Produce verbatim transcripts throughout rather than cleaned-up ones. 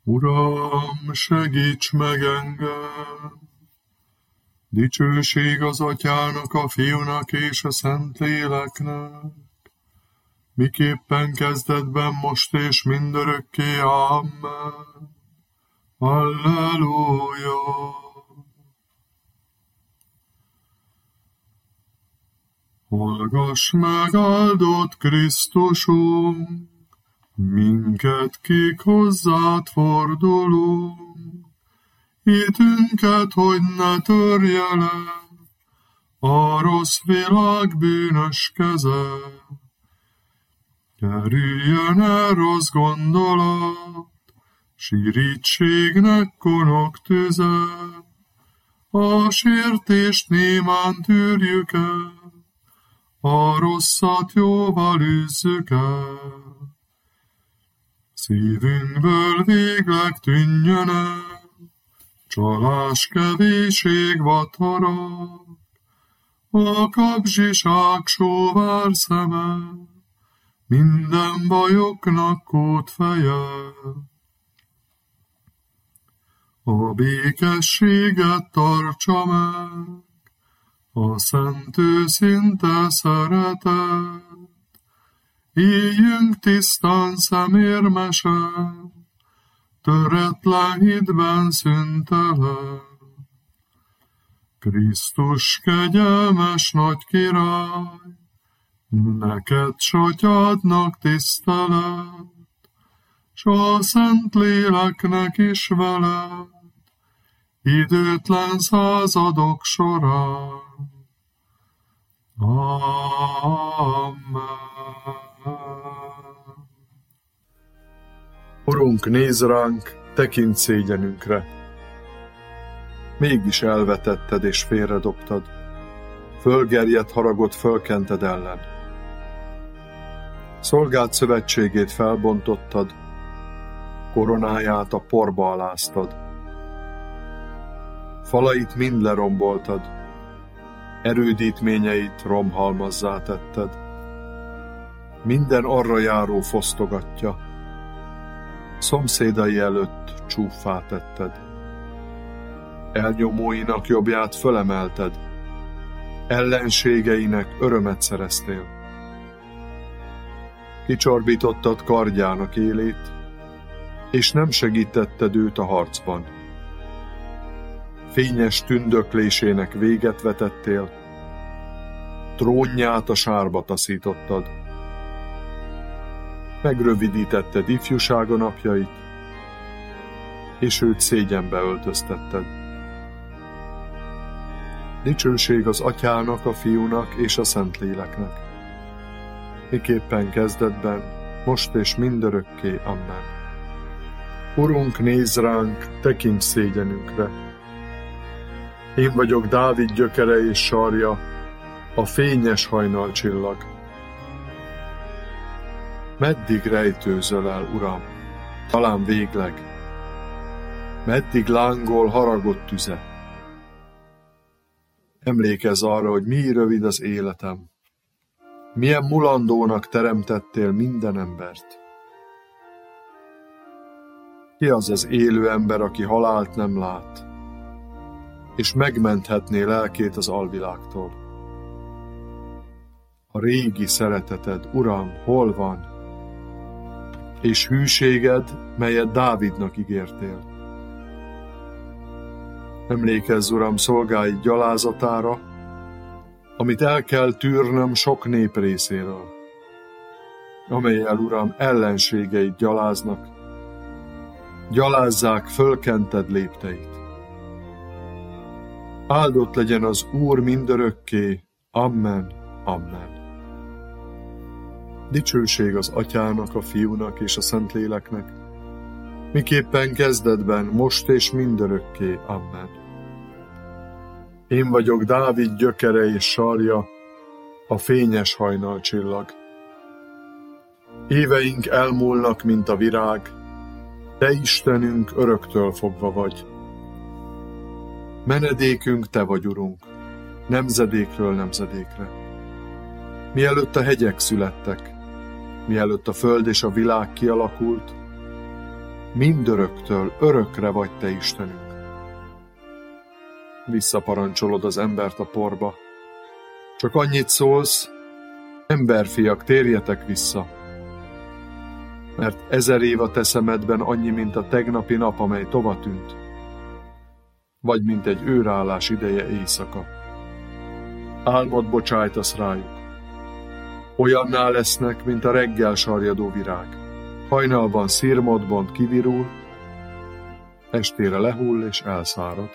Uram, segíts meg engem! Dicsőség az Atyának, a Fiúnak és a Szentléleknek, miképpen kezdetben, most és mindörökké. Amen. Halleluja! Hallgass meg, áldott Krisztusunk, minket, kik hozzád fordulunk, hitünket, hogy ne törje le a rossz világ bűnös keze. Kerüljön el rossz gondolat, sírítségnek konok tüze, a sértést némán tűrjük el, a rosszat jóval űzzük el. Szívünkből végleg tűnjön el csalás, kevéség, vadharag, a kapzsiság sóvár szeme, minden bajoknak kódfeje. A békességet tartsa meg, a szent őszinte szeretet, éljünk tisztán szemérmesen, töretlen hitben szüntelen. Krisztus kegyelmes nagy király, neked s Atyádnak tisztelet, s a Szentléleknek is veled, időtlen századok során. Amen. Urunk, nézz ránk, tekints szégyenünkre. Mégis elvetetted és félredobtad, fölgerjedt haragot fölkented ellen. Szolgád szövetségét felbontottad, koronáját a porba aláztad. Falait mind leromboltad, erődítményeit romhalmazzá tetted. Minden arra járó fosztogatja, szomszédai előtt csúffá tetted. Elnyomóinak jobbját fölemelted, ellenségeinek örömet szereztél. Kicsorbítottad kardjának élét, és nem segítetted őt a harcban. Fényes tündöklésének véget vetettél, trónját a sárba taszítottad. Megrövidítetted ifjúsága napjait, és őt szégyenbe öltöztetted. Dicsőség az Atyának, a Fiúnak és a Szentléleknek, miképpen kezdetben, most és mindörökké. Amen. Urunk, nézz ránk, tekints szégyenünkre. Én vagyok Dávid gyökere és sarja, a fényes hajnalcsillag. Meddig rejtőzöl el, Uram, talán végleg? Meddig lángol haragott tüze? Emlékezz arra, hogy mi rövid az életem. Milyen mulandónak teremtettél minden embert. Ki az az élő ember, aki halált nem lát, és megmenthetné lelkét az alvilágtól? A régi szereteted, Uram, hol van? És hűséged, melyet Dávidnak ígértél. Emlékezz, Uram, szolgáid gyalázatára, amit el kell tűrnöm sok nép részéről, amellyel, Uram, ellenségeid gyaláznak, gyalázzák fölkented lépteit. Áldott legyen az Úr mindörökké. Amen, amen. Dicsőség az Atyának, a Fiúnak és a Szentléleknek, miképpen kezdetben, most és mindörökké. Amen. Én vagyok Dávid gyökere és sarja, a fényes hajnalcsillag. Éveink elmúlnak, mint a virág, Te Istenünk öröktől fogva vagy. Menedékünk Te vagy, Urunk, nemzedékről nemzedékre. Mielőtt a hegyek születtek, mielőtt a föld és a világ kialakult, mindöröktől örökre vagy te Istenünk. Visszaparancsolod az embert a porba. Csak annyit szólsz, emberfiak, térjetek vissza. Mert ezer év a te szemedben annyi, mint a tegnapi nap, amely tova tűnt. Vagy mint egy őrállás ideje éjszaka. Álmot bocsájtasz rájuk. Olyanná lesznek, mint a reggel sarjadó virág. Hajnalban szirmot bont, kivirul, estére lehull és elszárad.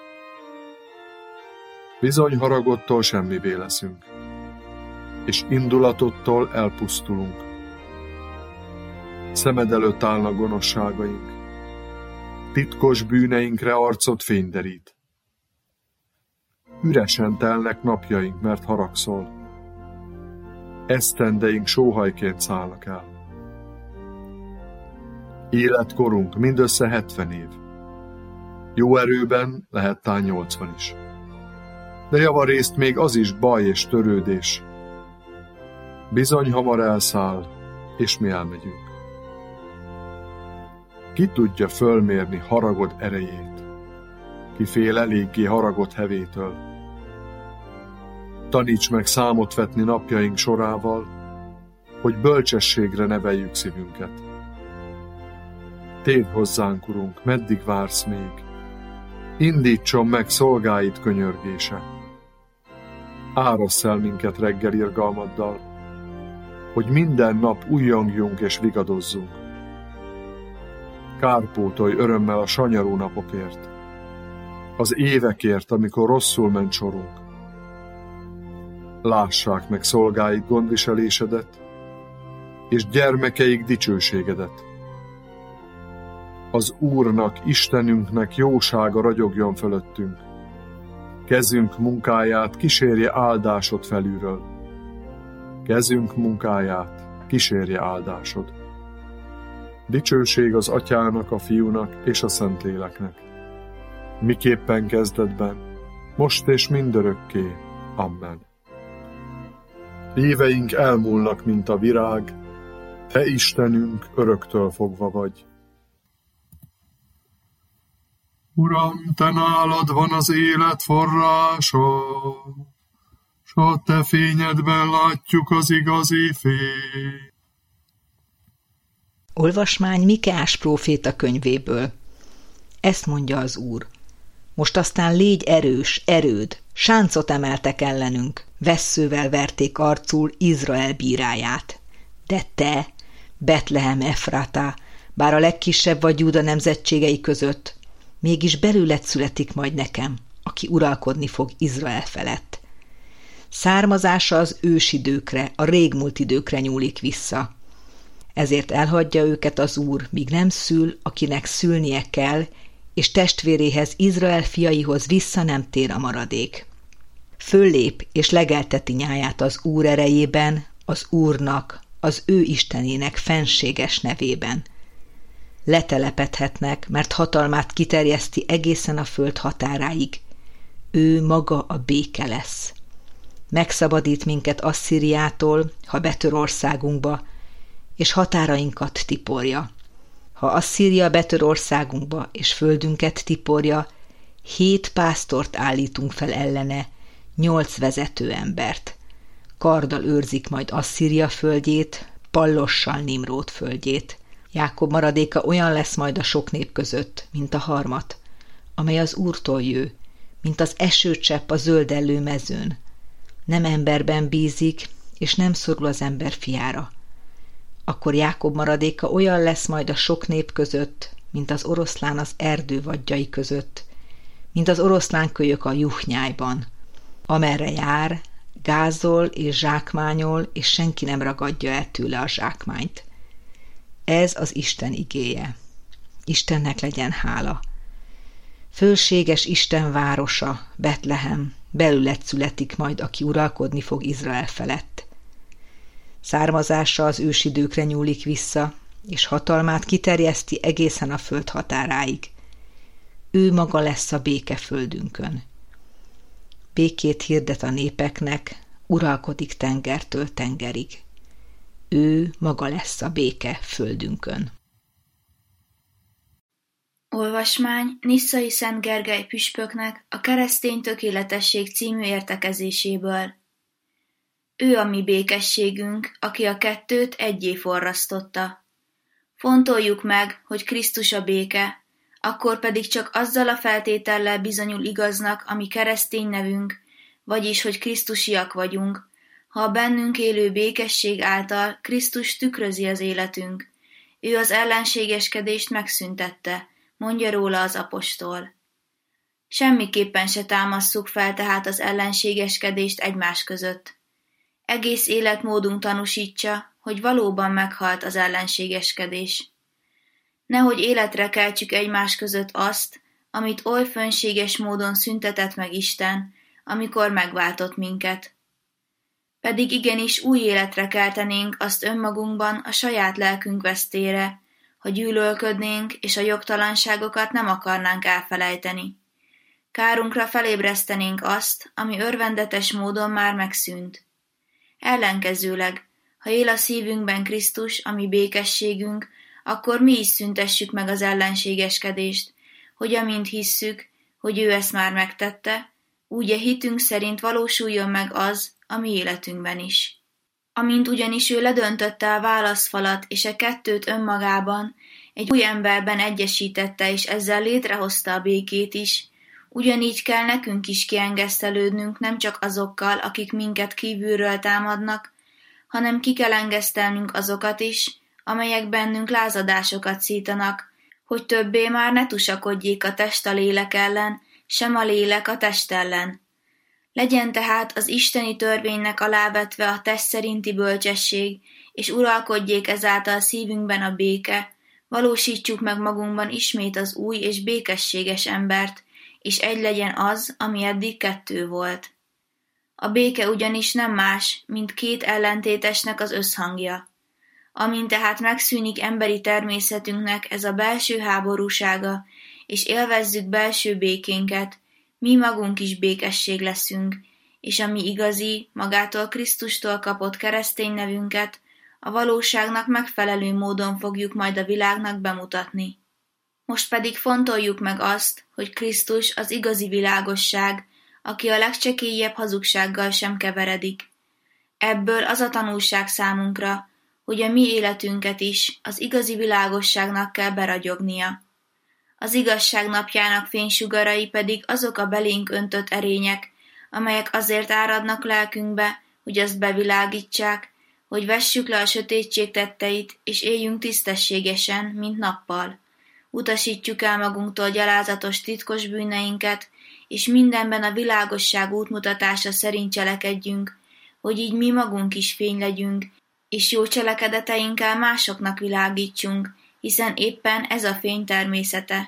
Bizony haragodtól semmivé leszünk, és indulatottól elpusztulunk. Szemed előtt állnak gonoszságaink, titkos bűneinkre arcod fényderít. Üresen telnek napjaink, mert haragszol. Esztendeink sóhajként szállnak el. Életkorunk mindössze hetven év. Jó erőben lehet tán nyolcvan is. De javarészt még az is baj és törődés. Bizony hamar elszáll, és mi elmegyünk. Ki tudja fölmérni haragod erejét? Ki fél eléggé haragod hevétől? Taníts meg számot vetni napjaink sorával, hogy bölcsességre neveljük szívünket. Térj hozzánk, Urunk, meddig vársz még? Indítson meg szolgáid könyörgése. Árassz el minket reggel irgalmaddal, hogy minden nap újjongjunk és vigadozzunk. Kárpótolj örömmel a sanyarú napokért, az évekért, amikor rosszul ment sorunk. Lássák meg szolgáid gondviselésedet, és gyermekeik dicsőségedet. Az Úrnak, Istenünknek jósága ragyogjon fölöttünk. Kezünk munkáját kísérje áldásod felülről. Kezünk munkáját kísérje áldásod. Dicsőség az Atyának, a Fiúnak és a Szentléleknek. Miképpen kezdetben, most és mindörökké. Amen. Éveink elmúlnak, mint a virág, te Istenünk öröktől fogva vagy. Uram, te nálad van az élet forrása, s a te fényedben látjuk az igazi fényt. Olvasmány Mikeás próféta könyvéből. Ezt mondja az Úr. Most aztán légy erős, erőd, sáncot emeltek ellenünk, vesszővel verték arcul Izrael bíráját. De te, Betlehem Efrata, bár a legkisebb vagy Júda nemzetségei között, mégis belőled születik majd nekem, aki uralkodni fog Izrael felett. Származása az ősidőkre, a régmúlt időkre nyúlik vissza. Ezért elhagyja őket az Úr, míg nem szül, akinek szülnie kell, és testvéréhez, Izrael fiaihoz vissza nem tér a maradék. Föllép és legelteti nyáját az Úr erejében, az Úrnak, az ő Istenének fenséges nevében. Letelepedhetnek, mert hatalmát kiterjeszti egészen a föld határáig. Ő maga a béke lesz. Megszabadít minket Asszíriától, ha betör országunkba, és határainkat tiporja. Ha Asszíria betör országunkba, és földünket tiporja, hét pásztort állítunk fel ellene, nyolc vezető embert. Karddal őrzik majd Asszíria földjét, pallossal Nimród földjét. Jákob maradéka olyan lesz majd a sok nép között, mint a harmat, amely az Úrtól jő, mint az esőcsepp a zöldellő mezőn. Nem emberben bízik, és nem szorul az ember fiára. Akkor Jákob maradéka olyan lesz majd a sok nép között, mint az oroszlán az erdő vadjai között, mint az oroszlánkölyök a juhnyájban. Amerre jár, gázol és zsákmányol, és senki nem ragadja el tőle a zsákmányt. Ez az Isten igéje. Istennek legyen hála. Fölséges Isten városa, Betlehem, belőled születik majd, aki uralkodni fog Izrael felett. Származása az ősidőkre nyúlik vissza, és hatalmát kiterjeszti egészen a föld határáig. Ő maga lesz a béke földünkön. Békét hirdet a népeknek, uralkodik tengertől tengerig. Ő maga lesz a béke földünkön. Olvasmány Nisszai Szent Gergely püspöknek a Keresztény tökéletesség című értekezéséből. Ő a mi békességünk, aki a kettőt eggyé forrasztotta. Fontoljuk meg, hogy Krisztus a béke, akkor pedig csak azzal a feltétellel bizonyul igaznak a mi keresztény nevünk, vagyis, hogy krisztusiak vagyunk, ha a bennünk élő békesség által Krisztus tükrözi az életünk. Ő az ellenségeskedést megszüntette, mondja róla az apostol. Semmiképpen se támasszuk fel tehát az ellenségeskedést egymás között. Egész életmódunk tanúsítsa, hogy valóban meghalt az ellenségeskedés. Nehogy életre keltsük egymás között azt, amit oly fönséges módon szüntetett meg Isten, amikor megváltott minket. Pedig igenis új életre keltenénk azt önmagunkban a saját lelkünk vesztére, ha gyűlölködnénk és a jogtalanságokat nem akarnánk elfelejteni. Kárunkra felébresztenénk azt, ami örvendetes módon már megszűnt. Ellenkezőleg, ha él a szívünkben Krisztus, ami békességünk, akkor mi is szüntessük meg az ellenségeskedést, hogy amint hisszük, hogy ő ezt már megtette, úgy a hitünk szerint valósuljon meg az a mi életünkben is. Amint ugyanis ő ledöntötte a válaszfalat és a kettőt önmagában, egy új emberben egyesítette és ezzel létrehozta a békét is, ugyanígy kell nekünk is kiengesztelődnünk nem csak azokkal, akik minket kívülről támadnak, hanem ki kell engesztelnünk azokat is, amelyek bennünk lázadásokat szítanak, hogy többé már ne tusakodjék a test a lélek ellen, sem a lélek a test ellen. Legyen tehát az isteni törvénynek alávetve a test szerinti bölcsesség, és uralkodjék ezáltal szívünkben a béke, valósítsuk meg magunkban ismét az új és békességes embert, és egy legyen az, ami eddig kettő volt. A béke ugyanis nem más, mint két ellentétesnek az összhangja. Amint tehát megszűnik emberi természetünknek ez a belső háborúsága, és élvezzük belső békénket, mi magunk is békesség leszünk, és a mi igazi, magától Krisztustól kapott keresztény nevünket a valóságnak megfelelő módon fogjuk majd a világnak bemutatni. Most pedig fontoljuk meg azt, hogy Krisztus az igazi világosság, aki a legcsekélyebb hazugsággal sem keveredik. Ebből az a tanulság számunkra, hogy a mi életünket is az igazi világosságnak kell beragyognia. Az igazság napjának fénysugarai pedig azok a belénk öntött erények, amelyek azért áradnak lelkünkbe, hogy azt bevilágítsák, hogy vessük le a sötétség tetteit, és éljünk tisztességesen, mint nappal. Utasítjuk el magunktól gyalázatos titkos bűneinket, és mindenben a világosság útmutatása szerint cselekedjünk, hogy így mi magunk is fény legyünk, és jó cselekedeteinkkel másoknak világítsunk, hiszen éppen ez a fény természete.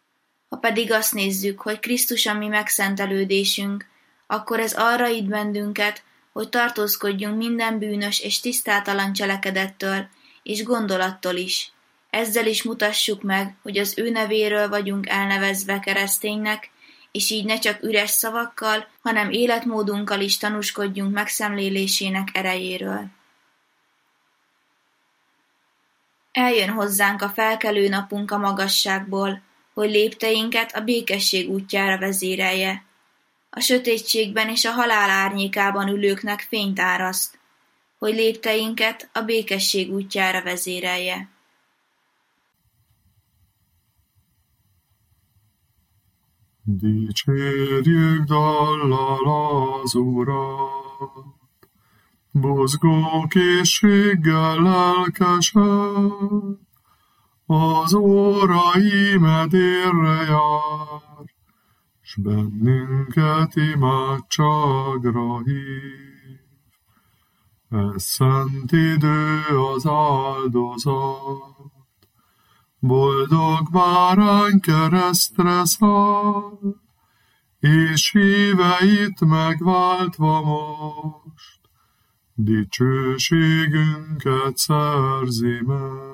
Ha pedig azt nézzük, hogy Krisztus a mi megszentelődésünk, akkor ez arra itt bennünket, hogy tartózkodjunk minden bűnös és tisztátalan cselekedettől, és gondolattól is. Ezzel is mutassuk meg, hogy az ő nevéről vagyunk elnevezve kereszténynek, és így ne csak üres szavakkal, hanem életmódunkkal is tanúskodjunk megszemlélésének erejéről. Eljön hozzánk a felkelő napunk a magasságból, hogy lépteinket a békesség útjára vezérelje. A sötétségben és a halál árnyékában ülőknek fényt áraszt, hogy lépteinket a békesség útjára vezérelje. Dicsérjük dallal az Urat, buzgó készséggel lelkesen, az órai medérre jár, s bennünket imádságra hív. Ez szent idő az áldozat, boldog bárány keresztre száll, és híveit megváltva most, dicsőségünket szerzi meg.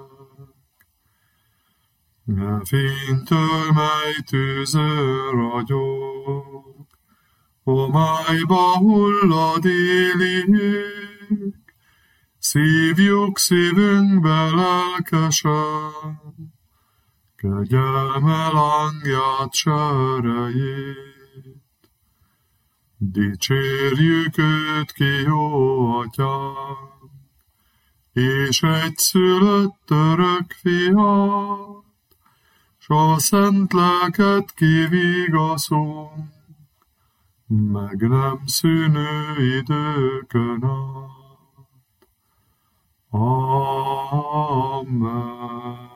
Ne fénytől, mely tűző ragyog, homályba hullad élik, szívjuk szívünkbe lelkesen, kegyelme langját, serejét. Dicsérjük őt ki, jó atyánk, és egyszülött örök fiát, s a szent lelket kivigaszunk, meg nem szűnő időkön át. Amen.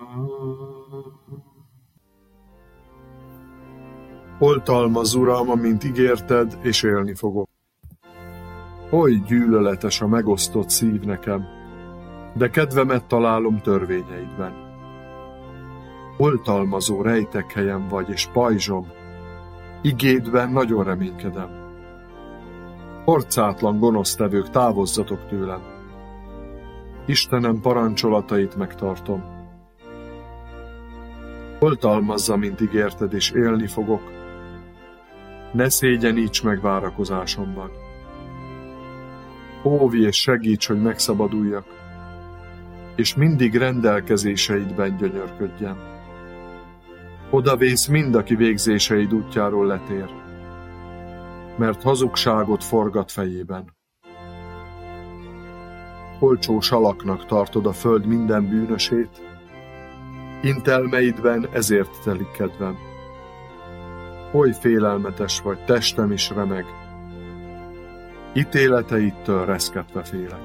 Oltalmazz, Uram, amint ígérted, és élni fogok. Oly gyűlöletes a megosztott szív nekem, de kedvemet találom törvényeidben. Oltalmazó rejtekhelyem vagy, és pajzsom, igédben nagyon reménykedem. Orcátlan gonosztevők, távozzatok tőlem. Istenem parancsolatait megtartom. Oltalmazza, mint ígérted, és élni fogok. Ne szégyeníts meg várakozásomban. Óvj és segíts, hogy megszabaduljak, és mindig rendelkezéseidben gyönyörködjem. Odavész mind, aki végzéseid útjáról letér, mert hazugságot forgat fejében. Olcsó salaknak tartod a föld minden bűnösét, intelmeidben ezért telik kedvem. Oly félelmetes vagy, testem is remeg, ítéleteidtől reszketve félek.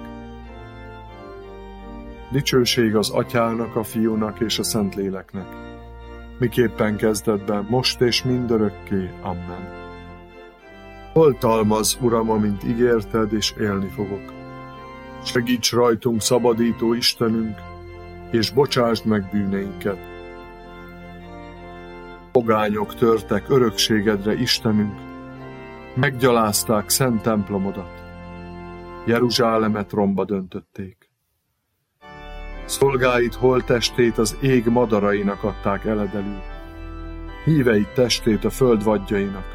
Dicsőség az Atyának, a Fiúnak és a Szentléleknek, miképpen kezdetben, most és mindörökké. Amen. Oltalmazz, Uram, amint ígérted, és élni fogok. Segíts rajtunk, szabadító Istenünk, és bocsásd meg bűneinket. Pogányok törtek örökségedre, Istenünk, meggyalázták szent templomodat, Jeruzsálemet romba döntötték. Szolgáid holttestét az ég madarainak adták eledelül, híveid testét a föld vadjainak.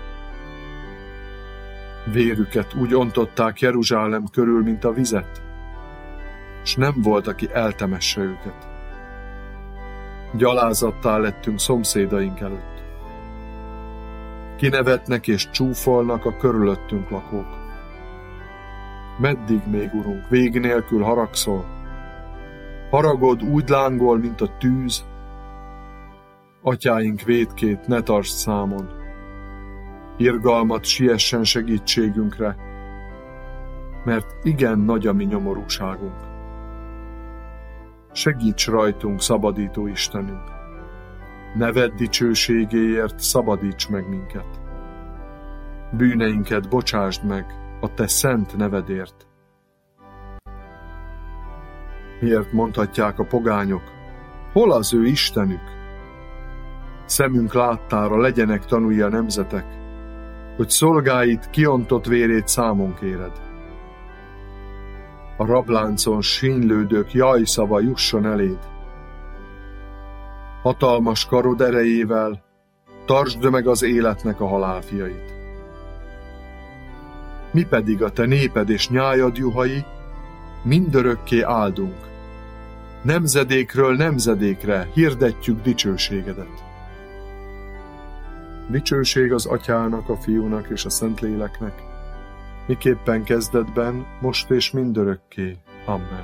Vérüket úgy ontották Jeruzsálem körül, mint a vizet, s nem volt, aki eltemesse őket. Gyalázattá lettünk szomszédaink előtt. Kinevetnek és csúfolnak a körülöttünk lakók. Meddig még, Urunk, vég nélkül haragszol? Haragod úgy lángol, mint a tűz. Atyáink vétkét ne tartsd számon. Irgalmat siessen segítségünkre, mert igen nagy a mi nyomorúságunk. Segíts rajtunk, szabadító Istenünk! Neved dicsőségéért szabadíts meg minket! Bűneinket bocsásd meg a te szent nevedért! Miért mondhatják a pogányok, hol az ő Istenük? Szemünk láttára legyenek tanulja a nemzetek, hogy szolgáid kiontott vérét számon kéred. A rabláncon sínylődők jajszava jusson eléd. Hatalmas karod erejével tartsd meg az életnek a halálfiait. Mi pedig a te néped és nyájad juhai mindörökké áldunk. Nemzedékről nemzedékre hirdetjük dicsőségedet. Dicsőség az Atyának, a Fiúnak és a Szentléleknek, miképpen kezdetben, most és mindörökké. Amen.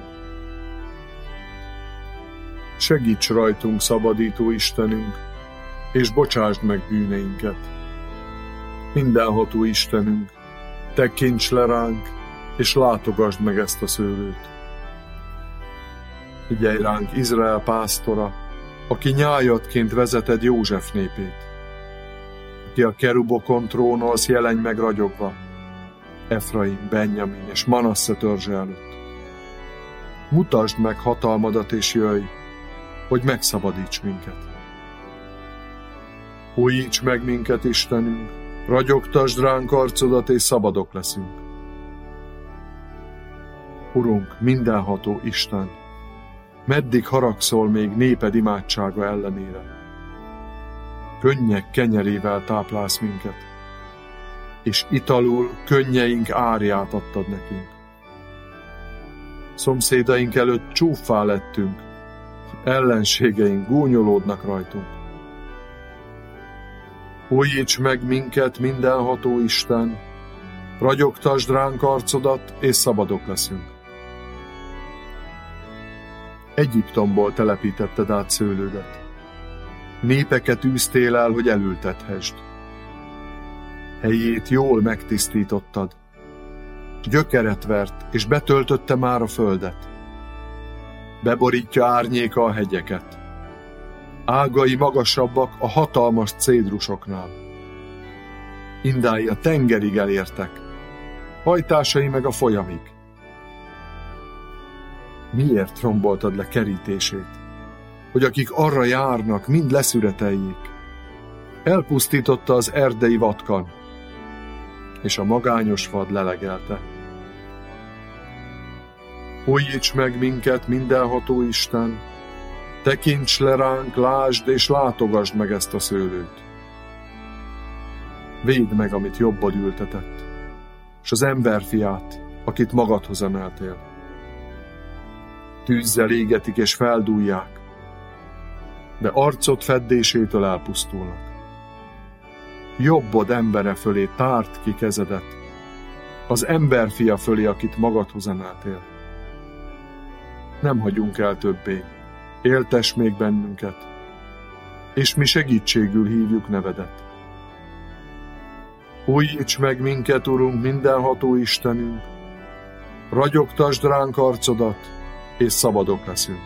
Segíts rajtunk, szabadító Istenünk, és bocsásd meg bűneinket. Mindenható Istenünk, tekints le ránk, és látogasd meg ezt a szőlőt. Figyelj ránk, Izrael pásztora, aki nyájadként vezeted József népét. Aki a kerubokon trónolsz, jelenj meg ragyogva, Efraim, Benjamin és Manasse törzse előtt. Mutasd meg hatalmadat és jöjj, hogy megszabadíts minket. Újíts meg minket, Istenünk, ragyogtasd ránk arcodat, és szabadok leszünk. Urunk, mindenható Isten, meddig haragszol még néped imádsága ellenére? Könnyek kenyerével táplálsz minket, és italul könnyeink árját adtad nekünk. Szomszédaink előtt csúffá lettünk, ellenségeink gúnyolódnak rajtunk. Újíts meg minket, mindenható Isten, ragyogtasd ránk arcodat, és szabadok leszünk. Egyiptomból telepítetted át szőlődet. Népeket űztél el, hogy elültethesd. Helyét jól megtisztítottad. Gyökeret vert, és betöltötte már a földet. Beborítja árnyéka a hegyeket. Ágai magasabbak a hatalmas cédrusoknál. Indái a tengerig elértek, hajtásai meg a folyamig. Miért romboltad le kerítését, hogy akik arra járnak, mind leszüreteljék? Elpusztította az erdei vatkan, és a magányos vad lelegelte. Újíts meg minket, mindenható Isten, tekints le ránk, lásd és látogasd meg ezt a szőlőt. Védd meg, amit jobbad ültetett, s az emberfiát, akit magadhoz emeltél. Tűzzel égetik és feldúlják, de arcod feddésétől elpusztulnak. Jobbod embere fölé tárt ki kezedet, az emberfia fölé, akit magadhoz emeltél. Nem hagyunk el többé, éltess még bennünket, és mi segítségül hívjuk nevedet. Újíts meg minket, Urunk, mindenható Istenünk, ragyogtasd ránk arcodat, és szabadok leszünk.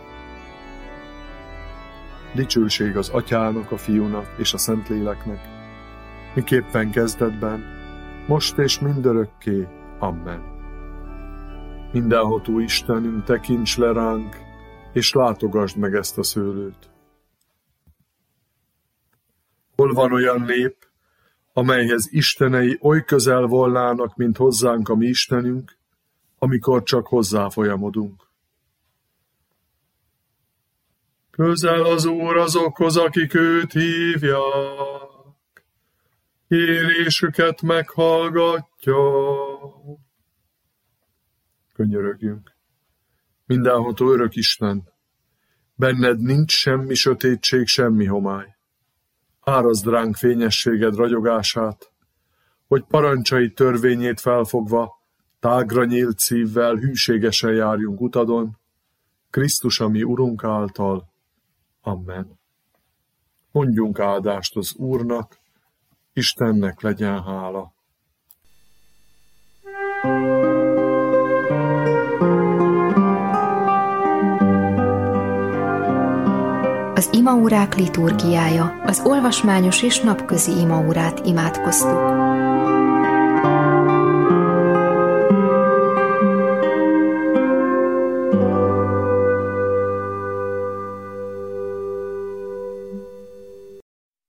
Dicsőség az Atyának, a Fiúnak és a Szentléleknek, miképpen kezdetben, most és mindörökké. Amen. Mindenható Istenünk, tekints le ránk, és látogasd meg ezt a szőlőt. Hol van olyan nép, amelyhez istenei oly közel volnának, mint hozzánk a mi Istenünk, amikor csak hozzá folyamodunk? Közel az Úr azokhoz, akik őt hívják, kérésüket meghallgatja. Könyörögjünk. Mindenható örök Isten, benned nincs semmi sötétség, semmi homály. Árazd ránk fényességed ragyogását, hogy parancsai törvényét felfogva, tágra nyílt szívvel hűségesen járjunk utadon, Krisztus a mi Urunk által. Amen. Mondjunk áldást az Úrnak, Istennek legyen hála. Az imaórák liturgiája, az olvasmányos és napközi imaórát imádkoztuk.